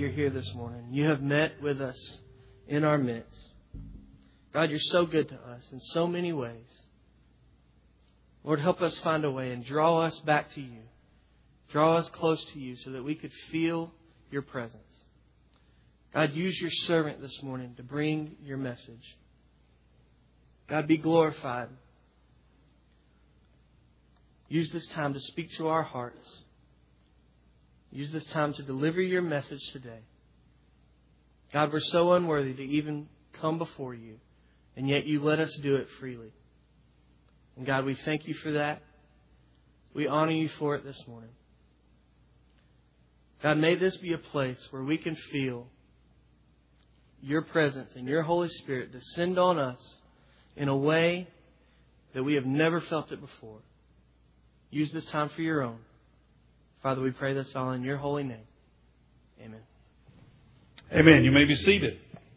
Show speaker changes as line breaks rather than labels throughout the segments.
you're here this morning. You have met with us in our midst. God, you're so good to us in so many ways. Lord, help us find a way and draw us back to you. Draw us close to you so that we could feel your presence. God, use your servant this morning to bring your message. God, be glorified. Use this time to speak to our hearts. Use this time to deliver your message today. God, we're so unworthy to even come before you, and yet you let us do it freely. And God, we thank you for that. We honor you for it this morning. God, may this be a place where we can feel your presence and your Holy Spirit descend on us in a way that we have never felt it before. Use this time for your own. Father, we pray this all in your holy name. Amen.
Amen. You may be seated.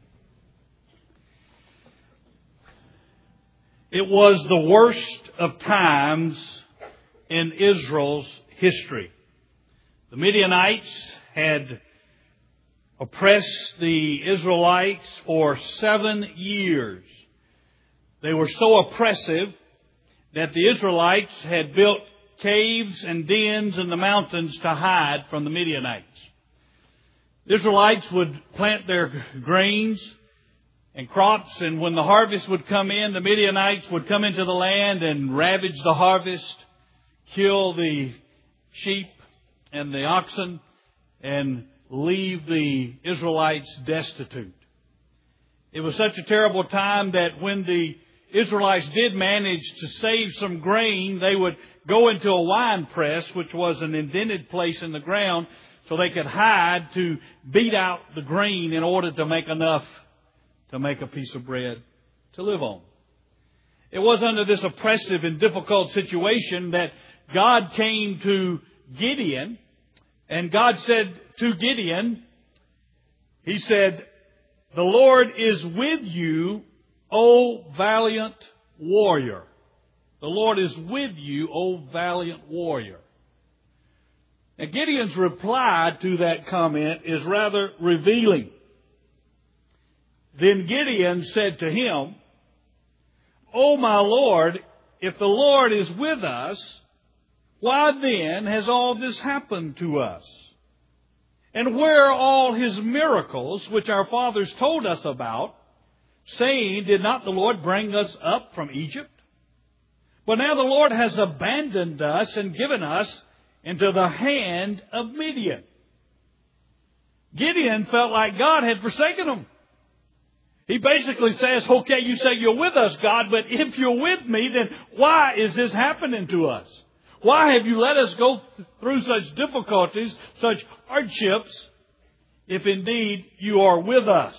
It was the worst of times in Israel's history. The Midianites had oppressed the Israelites for 7 years. They were so oppressive that the Israelites had built caves and dens in the mountains to hide from the Midianites. The Israelites would plant their grains and crops, and when the harvest would come in, the Midianites would come into the land and ravage the harvest, kill the sheep and the oxen, and leave the Israelites destitute. It was such a terrible time that when the Israelites did manage to save some grain, they would go into a wine press, which was an indented place in the ground, so they could hide to beat out the grain in order to make enough to make a piece of bread to live on. It was under this oppressive and difficult situation that God came to Gideon, and God said to Gideon, He said, "The Lord is with you, O valiant warrior." The Lord is with you, O valiant warrior. Now, Gideon's reply to that comment is rather revealing. Then Gideon said to him, "O my Lord, if the Lord is with us, why then has all this happened to us? And where are all His miracles which our fathers told us about, saying, did not the Lord bring us up from Egypt? But now the Lord has abandoned us and given us into the hand of Midian." Gideon felt like God had forsaken him. He basically says, okay, you say you're with us, God, but if you're with me, then why is this happening to us? Why have you let us go through such difficulties, such hardships, if indeed you are with us?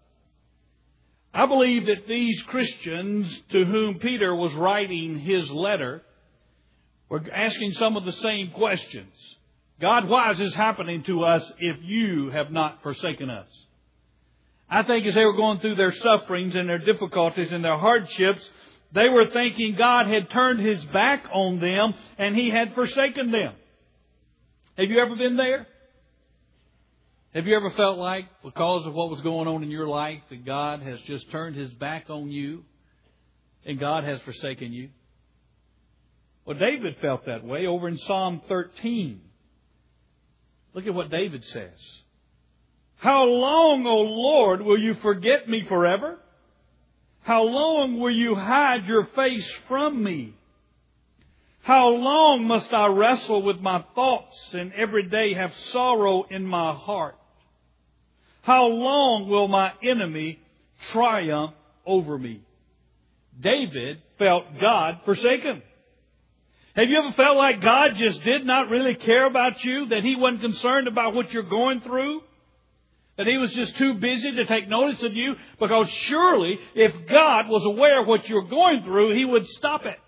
I believe that these Christians to whom Peter was writing his letter were asking some of the same questions. God, why is this happening to us if you have not forsaken us? I think as they were going through their sufferings and their difficulties and their hardships, they were thinking God had turned His back on them and He had forsaken them. Have you ever been there? Have you ever felt like, because of what was going on in your life, that God has just turned His back on you and God has forsaken you? Well, David felt that way over in Psalm 13. Look at what David says. "How long, O Lord, will you forget me forever? How long will you hide your face from me? How long must I wrestle with my thoughts and every day have sorrow in my heart? How long will my enemy triumph over me?" David felt God forsaken. Have you ever felt like God just did not really care about you? That He wasn't concerned about what you're going through? That He was just too busy to take notice of you? Because surely, if God was aware of what you're going through, He would stop it.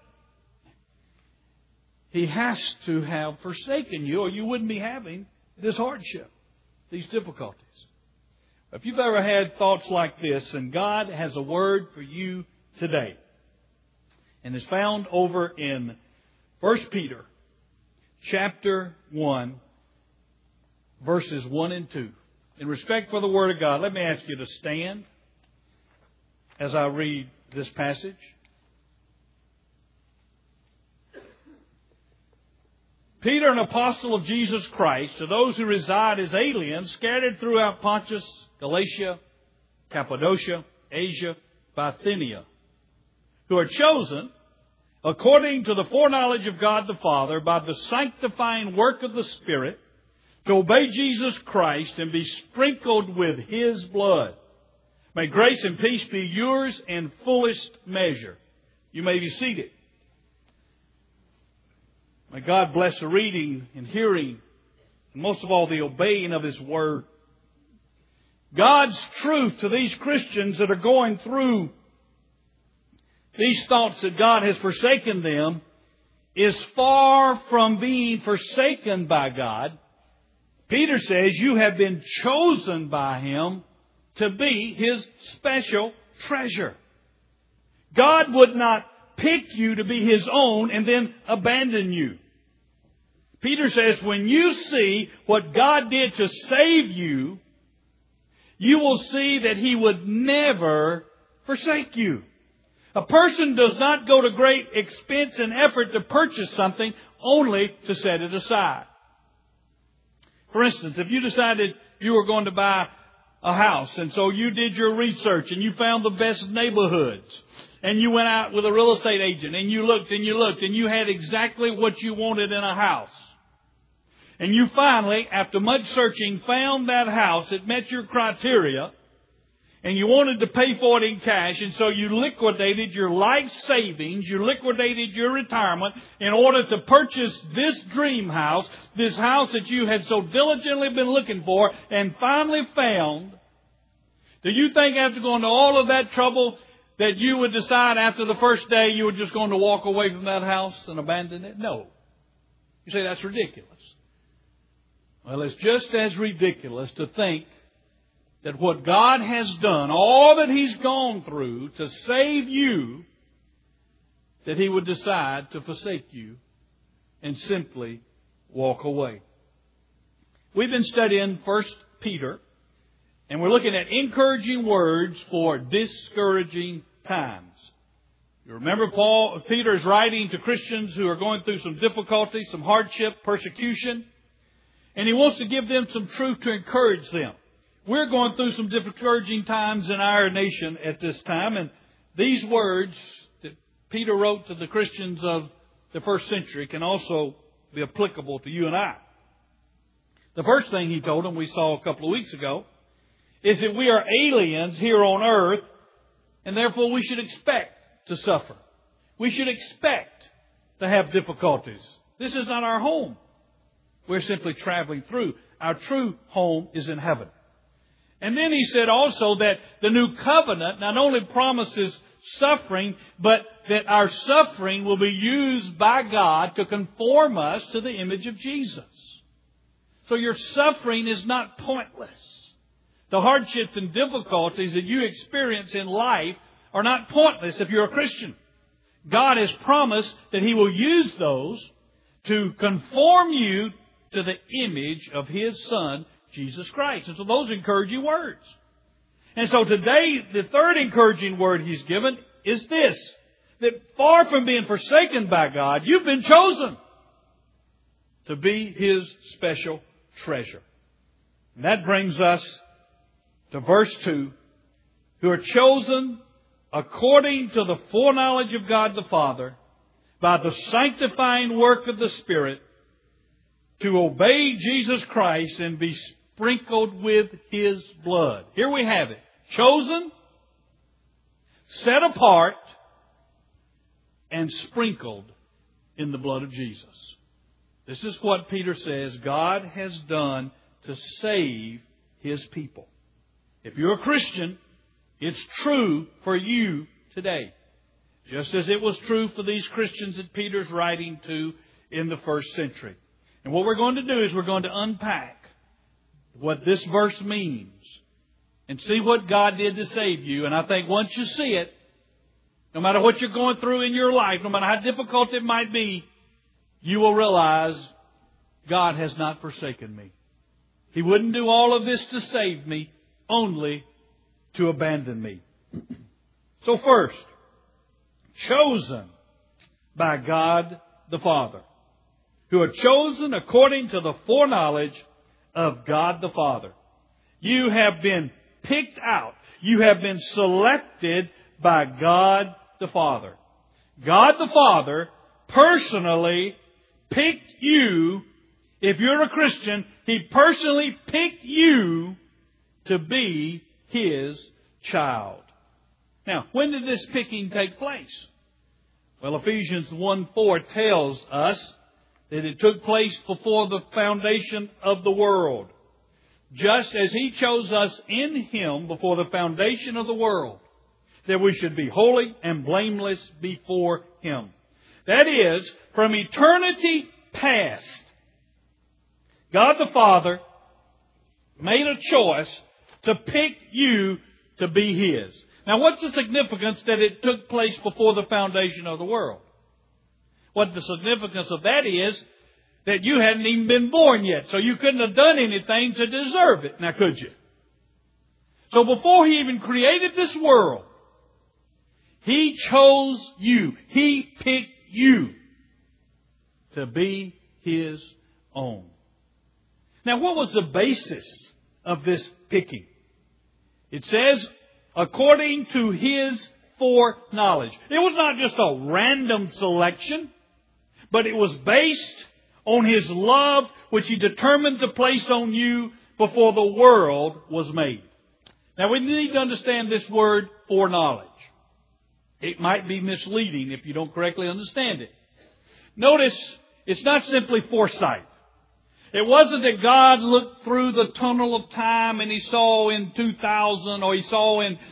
He has to have forsaken you, or you wouldn't be having this hardship, these difficulties. If you've ever had thoughts like this, and God has a word for you today, and it's found over in 1 Peter chapter 1, verses 1 and 2. in respect for the Word of God, let me ask you to stand as I read this passage. Peter, an apostle of Jesus Christ, to those who reside as aliens scattered throughout Pontus, Galatia, Cappadocia, Asia, Bithynia, who are chosen according to the foreknowledge of God the Father by the sanctifying work of the Spirit to obey Jesus Christ and be sprinkled with His blood. May grace and peace be yours in fullest measure. You may be seated. May God bless the reading and hearing, and most of all the obeying of His Word. God's truth to these Christians that are going through these thoughts that God has forsaken them is far from being forsaken by God. Peter says you have been chosen by Him to be His special treasure. God would not pick you to be His own and then abandon you. Peter says when you see what God did to save you, you will see that He would never forsake you. A person does not go to great expense and effort to purchase something only to set it aside. For instance, if you decided you were going to buy a house, and so you did your research and you found the best neighborhoods, and you went out with a real estate agent and you looked and you looked and you had exactly what you wanted in a house. And you finally, after much searching, found that house that met your criteria, and you wanted to pay for it in cash, and so you liquidated your life savings, you liquidated your retirement in order to purchase this dream house, this house that you had so diligently been looking for and finally found. Do you think after going to all of that trouble that you would decide after the first day you were just going to walk away from that house and abandon it? No. You say that's ridiculous. Well, it's just as ridiculous to think that what God has done, all that He's gone through to save you, that He would decide to forsake you and simply walk away. We've been studying 1 Peter, and we're looking at encouraging words for discouraging times. You remember Peter is writing to Christians who are going through some difficulty, some hardship, persecution, and he wants to give them some truth to encourage them. We're going through some discouraging times in our nation at this time, and these words that Peter wrote to the Christians of the first century can also be applicable to you and I. The first thing he told them, we saw a couple of weeks ago, is that we are aliens here on earth, and therefore we should expect to suffer. We should expect to have difficulties. This is not our home. We're simply traveling through. Our true home is in heaven. And then he said also that the new covenant not only promises suffering, but that our suffering will be used by God to conform us to the image of Jesus. So your suffering is not pointless. The hardships and difficulties that you experience in life are not pointless if you're a Christian. God has promised that He will use those to conform you to the image of His Son, Jesus Christ. And so those encouraging words. And so today, the third encouraging word He's given is this, that far from being forsaken by God, you've been chosen to be His special treasure. And that brings us to verse 2, who are chosen according to the foreknowledge of God the Father by the sanctifying work of the Spirit to obey Jesus Christ and be sprinkled with His blood. Here we have it. Chosen, set apart, and sprinkled in the blood of Jesus. This is what Peter says God has done to save His people. If you're a Christian, it's true for you today. Just as it was true for these Christians that Peter's writing to in the first century. And what we're going to do is we're going to unpack what this verse means and see what God did to save you. And I think once you see it, no matter what you're going through in your life, no matter how difficult it might be, you will realize God has not forsaken me. He wouldn't do all of this to save me, only to abandon me. So first, chosen by God the Father, who are chosen according to the foreknowledge of God the Father. You have been picked out. You have been selected by God the Father. God the Father personally picked you. If you're a Christian, He personally picked you to be His child. Now, when did this picking take place? Well, Ephesians 1:4 tells us that it took place before the foundation of the world. Just as He chose us in Him before the foundation of the world, that we should be holy and blameless before Him. That is, from eternity past, God the Father made a choice to pick you to be His. Now, what's the significance that it took place before the foundation of the world? What the significance of that is that you hadn't even been born yet, so you couldn't have done anything to deserve it. Now, could you? So before He even created this world, He chose you. He picked you to be His own. Now, what was the basis of this picking? It says, according to His foreknowledge. It was not just a random selection, but it was based on His love, which He determined to place on you before the world was made. Now, we need to understand this word foreknowledge. It might be misleading if you don't correctly understand it. Notice, it's not simply foresight. It wasn't that God looked through the tunnel of time and He saw in 2000 or He saw in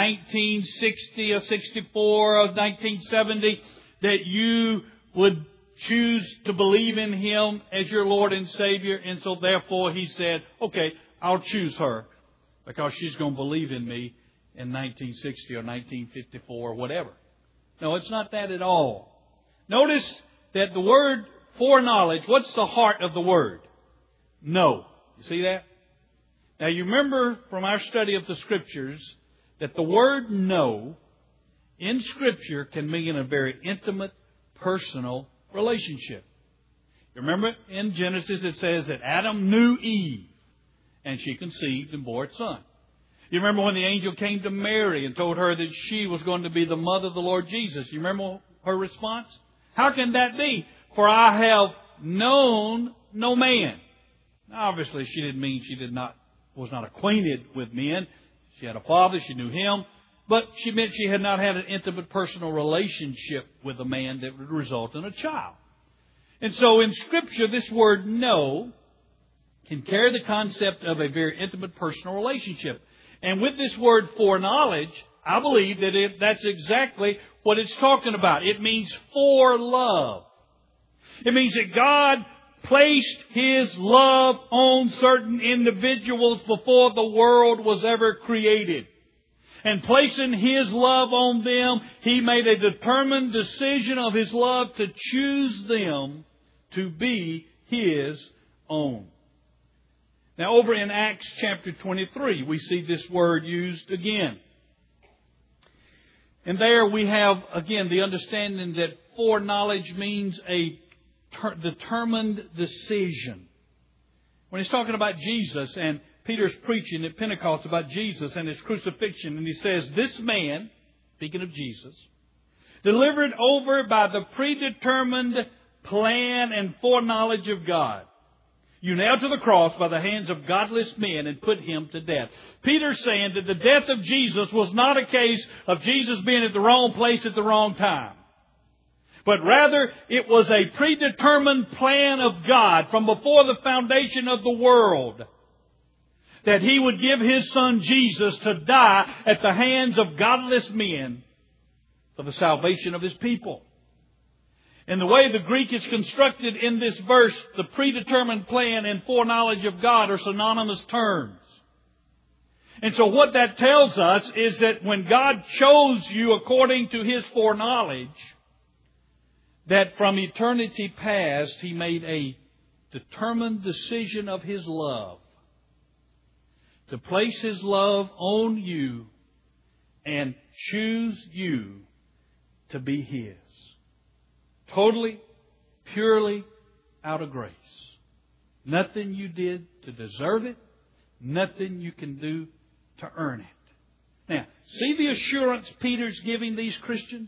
1960 or 64 or 1970 that you would choose to believe in Him as your Lord and Savior. And so therefore He said, okay, I'll choose her because she's going to believe in me in 1960 or 1954 or whatever. No, it's not that at all. Notice that the word foreknowledge, what's the heart of the word? Know. You see that? Now you remember from our study of the Scriptures that the word know in Scripture can mean a very intimate, personal relationship. You remember in Genesis it says that Adam knew Eve and she conceived and bore a son. You remember when the angel came to Mary and told her that she was going to be the mother of the Lord Jesus. You remember her response? How can that be? For I have known no man. Now, obviously, she didn't mean she was not acquainted with men. She had a father, she knew him. But she meant she had not had an intimate personal relationship with a man that would result in a child. And so in Scripture, this word know can carry the concept of a very intimate personal relationship. And with this word foreknowledge, I believe that that's exactly what it's talking about. It means for love. It means that God placed His love on certain individuals before the world was ever created. And placing His love on them, He made a determined decision of His love to choose them to be His own. Now over in Acts chapter 23, we see this word used again. And there we have, again, the understanding that foreknowledge means a determined decision. When he's talking about Jesus, and Peter's preaching at Pentecost about Jesus and His crucifixion, and he says, this man, speaking of Jesus, delivered over by the predetermined plan and foreknowledge of God, you nailed to the cross by the hands of godless men and put Him to death. Peter's saying that the death of Jesus was not a case of Jesus being at the wrong place at the wrong time. But rather, it was a predetermined plan of God from before the foundation of the world that He would give His Son Jesus to die at the hands of godless men for the salvation of His people. And the way the Greek is constructed in this verse, the predetermined plan and foreknowledge of God are synonymous terms. And so what that tells us is that when God chose you according to His foreknowledge, that from eternity past He made a determined decision of His love to place His love on you and choose you to be His. Totally, purely out of grace. Nothing you did to deserve it. Nothing you can do to earn it. Now, see the assurance Peter's giving these Christians?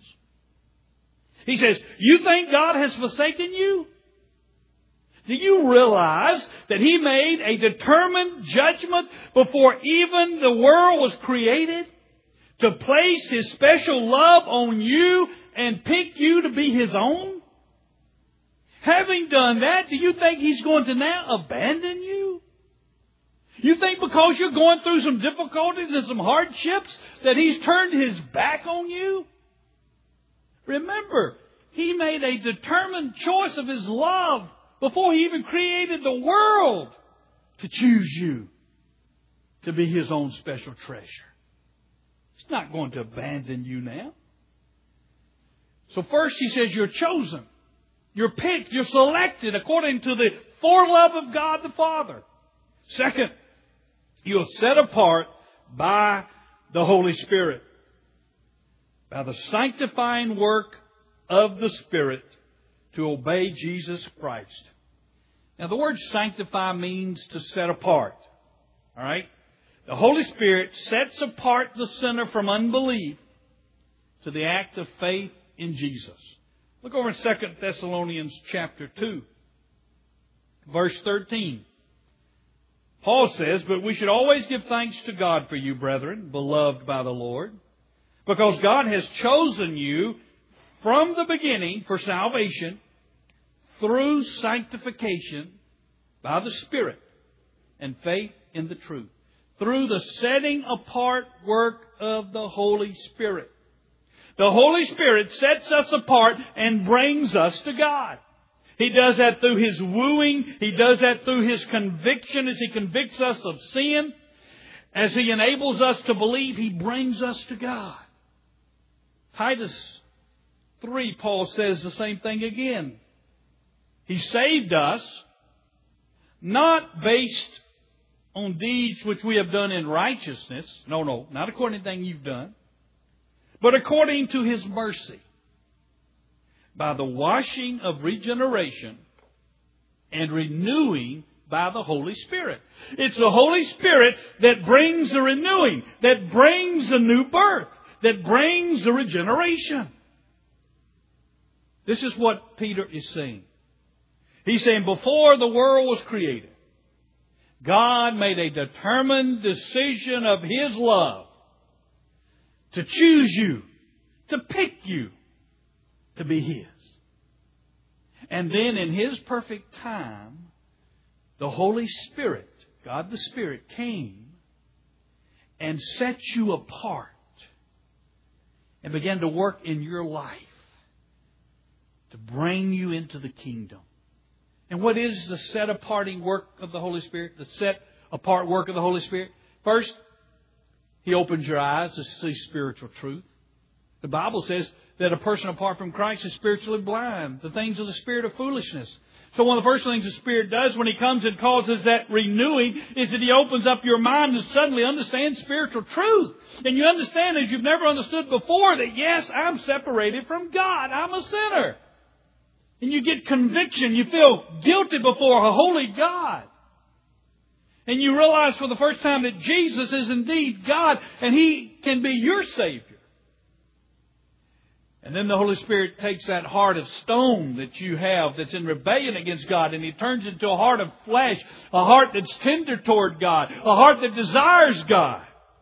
He says, you think God has forsaken you? Do you realize that He made a determined judgment before even the world was created to place His special love on you and pick you to be His own? Having done that, do you think He's going to now abandon you? You think because you're going through some difficulties and some hardships that He's turned His back on you? Remember, He made a determined choice of His love before He even created the world to choose you to be His own special treasure. He's not going to abandon you now. So first He says you're chosen. You're picked. You're selected according to the forelove of God the Father. Second, you're set apart by the Holy Spirit. By the sanctifying work of the Spirit to obey Jesus Christ. Now the word sanctify means to set apart. All right? The Holy Spirit sets apart the sinner from unbelief to the act of faith in Jesus. Look over in 2 Thessalonians chapter 2, verse 13. Paul says, but we should always give thanks to God for you, brethren, beloved by the Lord, because God has chosen you from the beginning for salvation through sanctification by the Spirit and faith in the truth. Through the setting apart work of the Holy Spirit. The Holy Spirit sets us apart and brings us to God. He does that through His wooing. He does that through His conviction as He convicts us of sin. As He enables us to believe, He brings us to God. Titus 3, Paul says the same thing again. He saved us not based on deeds which we have done in righteousness. No, not according to anything you've done. But according to His mercy, by the washing of regeneration and renewing by the Holy Spirit. It's the Holy Spirit that brings the renewing, that brings the new birth, that brings the regeneration. This is what Peter is saying. He's saying before the world was created, God made a determined decision of His love to choose you, to pick you, to be His. And then in His perfect time, the Holy Spirit, God the Spirit, came and set you apart and began to work in your life to bring you into the kingdom. And what is the set-aparting work of the Holy Spirit? The set-apart work of the Holy Spirit? First, He opens your eyes to see spiritual truth. The Bible says that a person apart from Christ is spiritually blind. The things of the Spirit are foolishness. So one of the first things the Spirit does when He comes and causes that renewing is that He opens up your mind to suddenly understand spiritual truth. And you understand as you've never understood before that yes, I'm separated from God. I'm a sinner. And you get conviction. You feel guilty before a holy God. And you realize for the first time that Jesus is indeed God and He can be your Savior. And then the Holy Spirit takes that heart of stone that you have that's in rebellion against God and He turns it into a heart of flesh, a heart that's tender toward God, a heart that desires God.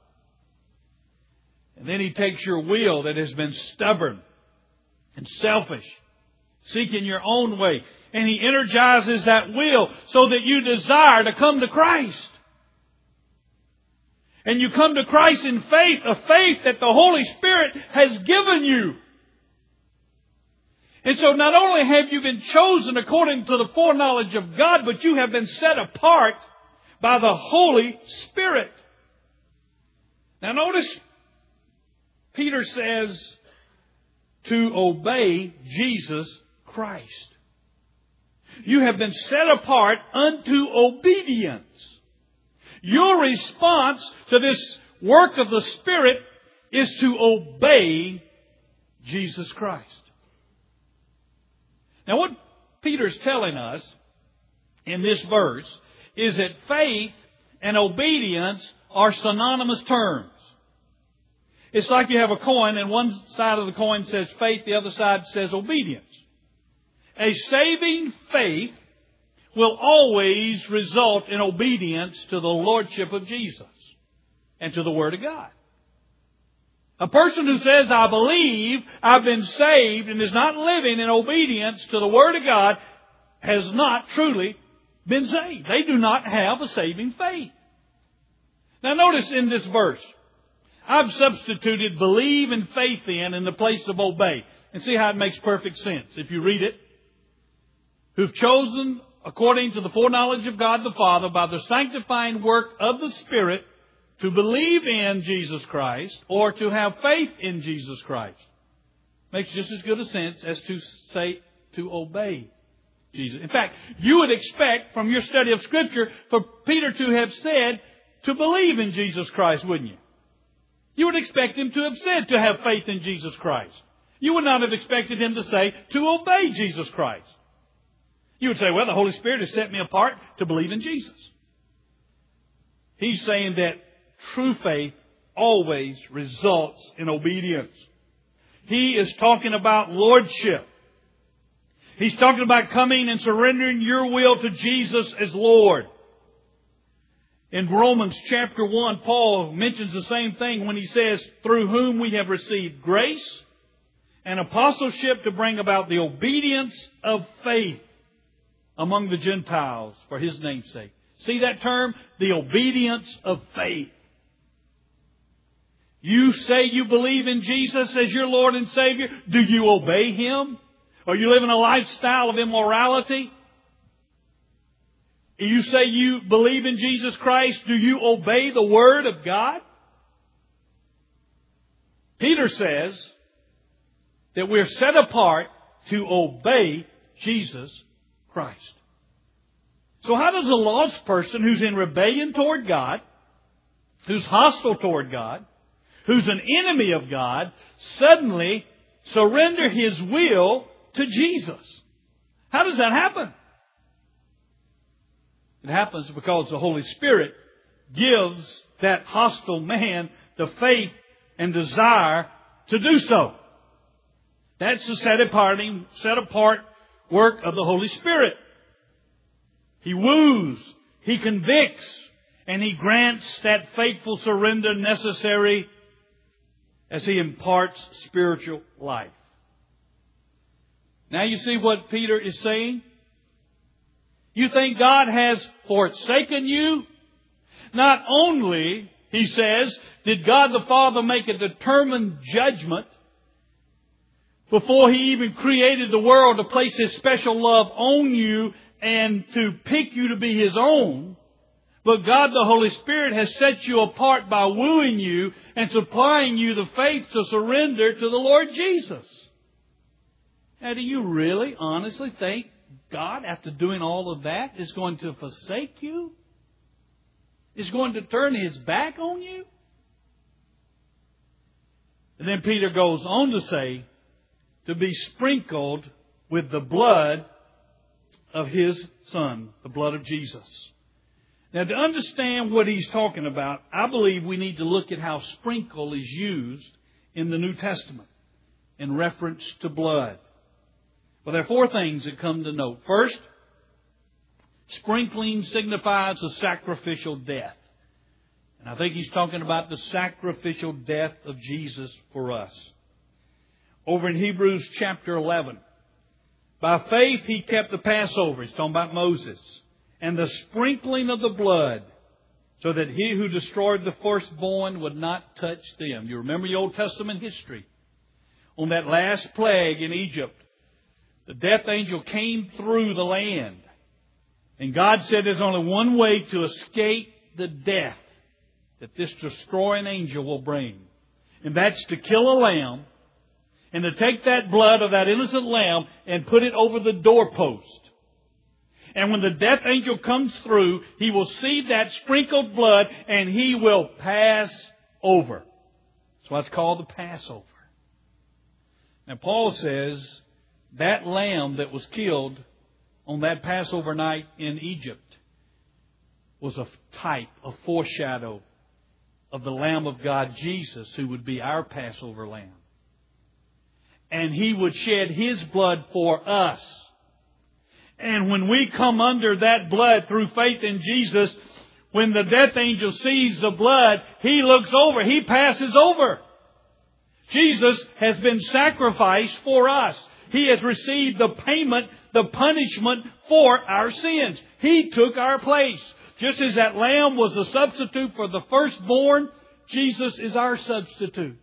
And then He takes your will that has been stubborn and selfish, seeking your own way, and He energizes that will so that you desire to come to Christ. And you come to Christ in faith, a faith that the Holy Spirit has given you. And so not only have you been chosen according to the foreknowledge of God, but you have been set apart by the Holy Spirit. Now notice Peter says to obey Jesus Christ. You have been set apart unto obedience. Your response to this work of the Spirit is to obey Jesus Christ. Now what Peter's telling us in this verse is that faith and obedience are synonymous terms. It's like you have a coin and one side of the coin says faith, the other side says obedience. A saving faith will always result in obedience to the Lordship of Jesus and to the Word of God. A person who says, I believe, I've been saved, and is not living in obedience to the Word of God has not truly been saved. They do not have a saving faith. Now notice in this verse, I've substituted believe and faith in the place of obey. And see how it makes perfect sense. If you read it, who've chosen according to the foreknowledge of God the Father by the sanctifying work of the Spirit to believe in Jesus Christ or to have faith in Jesus Christ. Makes just as good a sense as to say to obey Jesus. In fact, you would expect from your study of Scripture for Peter to have said to believe in Jesus Christ, wouldn't you? You would expect him to have said to have faith in Jesus Christ. You would not have expected him to say to obey Jesus Christ. You would say, well, the Holy Spirit has set me apart to believe in Jesus. He's saying that true faith always results in obedience. He is talking about lordship. He's talking about coming and surrendering your will to Jesus as Lord. In Romans chapter 1, Paul mentions the same thing when he says, through whom we have received grace and apostleship to bring about the obedience of faith among the Gentiles for His name's sake. See that term? The obedience of faith. You say you believe in Jesus as your Lord and Savior. Do you obey Him? Are you living a lifestyle of immorality? You say you believe in Jesus Christ. Do you obey the Word of God? Peter says that we're set apart to obey Jesus Christ. So how does a lost person who's in rebellion toward God, who's hostile toward God, who's an enemy of God, suddenly surrender his will to Jesus? How does that happen? It happens because the Holy Spirit gives that hostile man the faith and desire to do so. That's the set apart work of the Holy Spirit. He woos, He convicts, and He grants that faithful surrender necessary as He imparts spiritual life. Now you see what Peter is saying? You think God has forsaken you? Not only, he says, did God the Father make a determined judgment before He even created the world to place His special love on you and to pick you to be His own, but God the Holy Spirit has set you apart by wooing you and supplying you the faith to surrender to the Lord Jesus. Now, do you really, honestly think God, after doing all of that, is going to forsake you? Is going to turn His back on you? And then Peter goes on to say, to be sprinkled with the blood of His Son, the blood of Jesus. Now, to understand what he's talking about, I believe we need to look at how sprinkle is used in the New Testament in reference to blood. Well, there are four things that come to note. First, sprinkling signifies a sacrificial death. And I think he's talking about the sacrificial death of Jesus for us. Over in Hebrews chapter 11, by faith He kept the Passover. He's talking about Moses. And the sprinkling of the blood, so that he who destroyed the firstborn would not touch them. You remember the Old Testament history. On that last plague in Egypt, the death angel came through the land. And God said there's only one way to escape the death that this destroying angel will bring. And that's to kill a lamb and to take that blood of that innocent lamb and put it over the doorpost. And when the death angel comes through, he will see that sprinkled blood and he will pass over. That's why it's called the Passover. Now Paul says that lamb that was killed on that Passover night in Egypt was a type, a foreshadow of the Lamb of God, Jesus, who would be our Passover lamb. And He would shed His blood for us. And when we come under that blood through faith in Jesus, when the death angel sees the blood, he looks over, he passes over. Jesus has been sacrificed for us. He has received the payment, the punishment for our sins. He took our place. Just as that lamb was a substitute for the firstborn, Jesus is our substitute.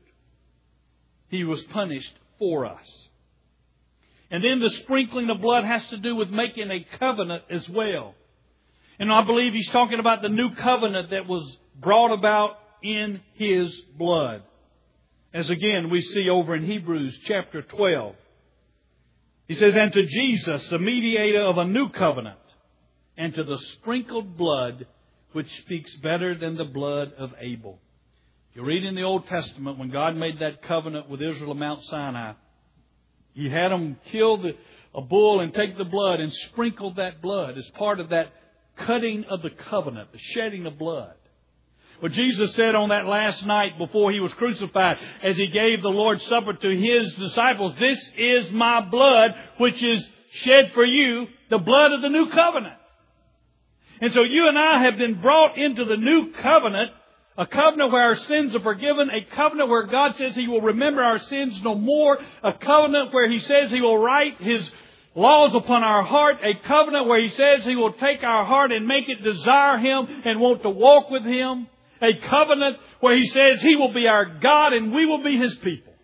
He was punished for us. And then the sprinkling of blood has to do with making a covenant as well. And I believe he's talking about the new covenant that was brought about in His blood. As again we see over in Hebrews chapter 12. He says, "And to Jesus, the mediator of a new covenant, and to the sprinkled blood, which speaks better than the blood of Abel." You read in the Old Testament, when God made that covenant with Israel at Mount Sinai, He had them kill a bull and take the blood and sprinkle that blood as part of that cutting of the covenant, the shedding of blood. Well, Jesus said on that last night before He was crucified, as He gave the Lord's Supper to His disciples, "This is my blood, which is shed for you, the blood of the new covenant." And so you and I have been brought into the new covenant, a covenant where our sins are forgiven, a covenant where God says He will remember our sins no more, a covenant where He says He will write His laws upon our heart, a covenant where He says He will take our heart and make it desire Him and want to walk with Him, a covenant where He says He will be our God and we will be His people.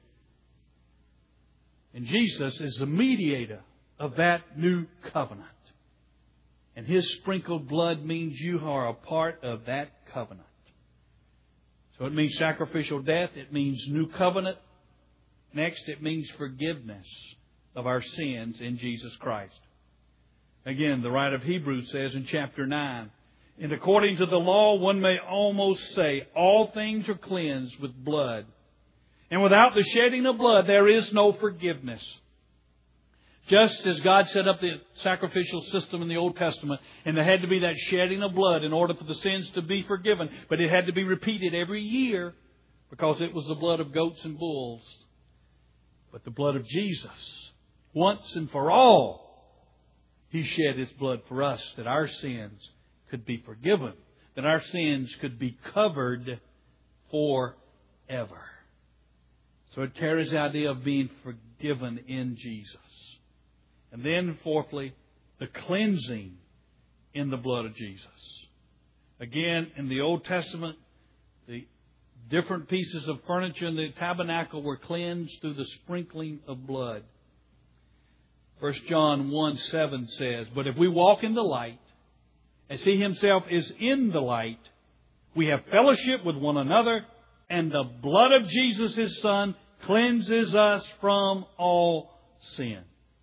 And Jesus is the mediator of that new covenant. And His sprinkled blood means you are a part of that covenant. So it means sacrificial death. It means new covenant. Next, it means forgiveness of our sins in Jesus Christ. Again, the writer of Hebrews says in chapter 9, "And according to the law, one may almost say, all things are cleansed with blood. And without the shedding of blood, there is no forgiveness." Just as God set up the sacrificial system in the Old Testament, and there had to be that shedding of blood in order for the sins to be forgiven, but it had to be repeated every year because it was the blood of goats and bulls. But the blood of Jesus, once and for all, He shed His blood for us that our sins could be forgiven, that our sins could be covered forever. So it carries the idea of being forgiven in Jesus. And then, fourthly, the cleansing in the blood of Jesus. Again, in the Old Testament, the different pieces of furniture in the tabernacle were cleansed through the sprinkling of blood. 1 John 1:7 says, "But if we walk in the light, as He Himself is in the light, we have fellowship with one another, and the blood of Jesus, His Son, cleanses us from all sin."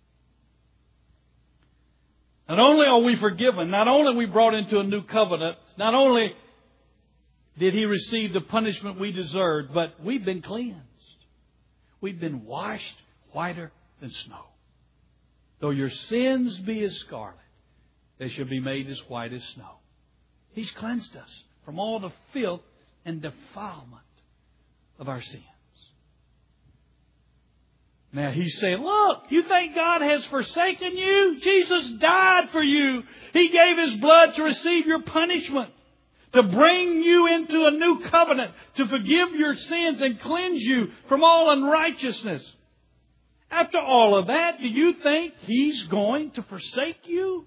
Not only are we forgiven, not only are we brought into a new covenant, not only did He receive the punishment we deserved, but we've been cleansed. We've been washed whiter than snow. Though your sins be as scarlet, they shall be made as white as snow. He's cleansed us from all the filth and defilement of our sins. Now He's saying, look, you think God has forsaken you? Jesus died for you. He gave His blood to receive your punishment, to bring you into a new covenant, to forgive your sins and cleanse you from all unrighteousness. After all of that, do you think He's going to forsake you?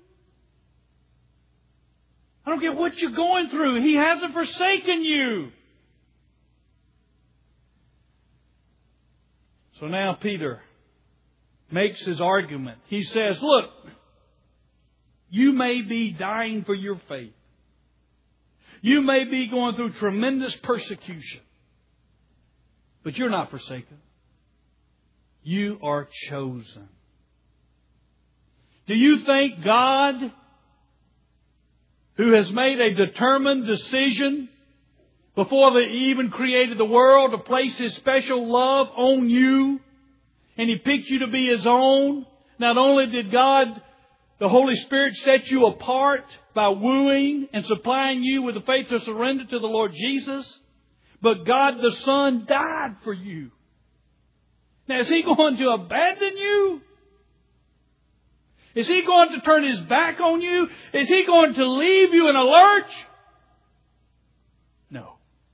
I don't care what you're going through. He hasn't forsaken you. So now Peter makes his argument. He says, look, you may be dying for your faith. You may be going through tremendous persecution. But you're not forsaken. You are chosen. Do you think God who has made a determined decision before He even created the world to place His special love on you, and He picked you to be His own. Not only did God, the Holy Spirit, set you apart by wooing and supplying you with the faith to surrender to the Lord Jesus, but God the Son died for you. Now, is He going to abandon you? Is He going to turn His back on you? Is He going to leave you in a lurch? No.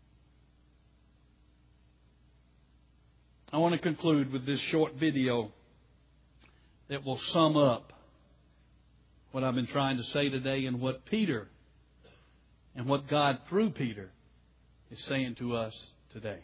I want to conclude with this short video that will sum up what I've been trying to say today and what Peter and what God through Peter is saying to us today.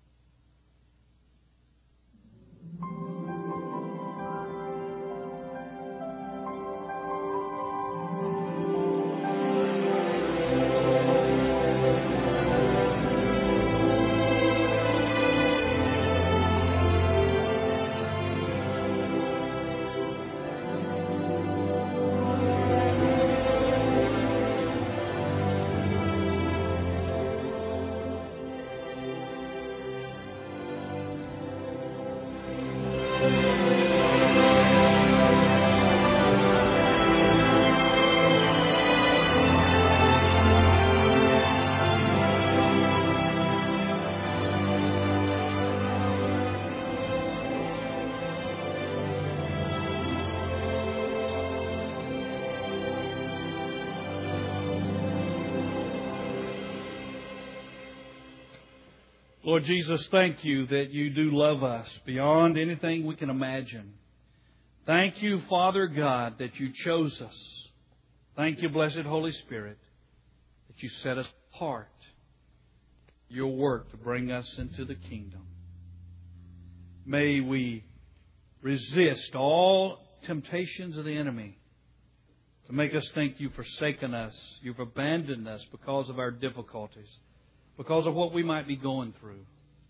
Lord Jesus, thank You that You do love us beyond anything we can imagine. Thank You, Father God, that You chose us. Thank You, blessed Holy Spirit, that You set us apart. Your work to bring us into the kingdom. May we resist all temptations of the enemy to make us think You've forsaken us, You've abandoned us because of our difficulties, because of what we might be going through.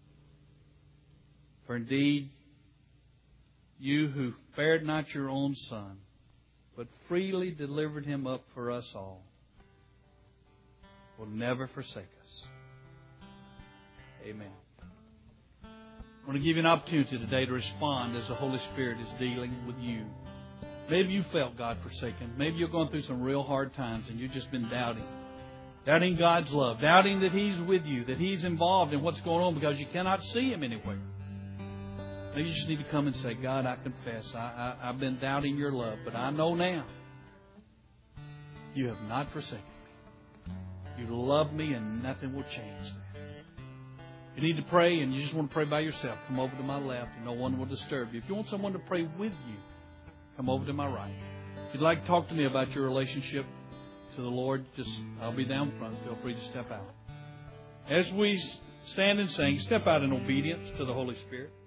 For indeed, You who spared not Your own Son, but freely delivered Him up for us all, will never forsake us. Amen. I want to give you an opportunity today to respond as the Holy Spirit is dealing with you. Maybe you felt God forsaken. Maybe you're going through some real hard times and you've just been doubting. Doubting God's love. Doubting that He's with you. That He's involved in what's going on because you cannot see Him anywhere. Maybe you just need to come and say, God, I confess. I've been doubting Your love. But I know now You have not forsaken me. You love me and nothing will change that. If you need to pray and you just want to pray by yourself, come over to my left and no one will disturb you. If you want someone to pray with you, come over to my right. If you'd like to talk to me about your relationship to the Lord, I'll be down front. Feel free to step out. As we stand and sing, step out in obedience to the Holy Spirit.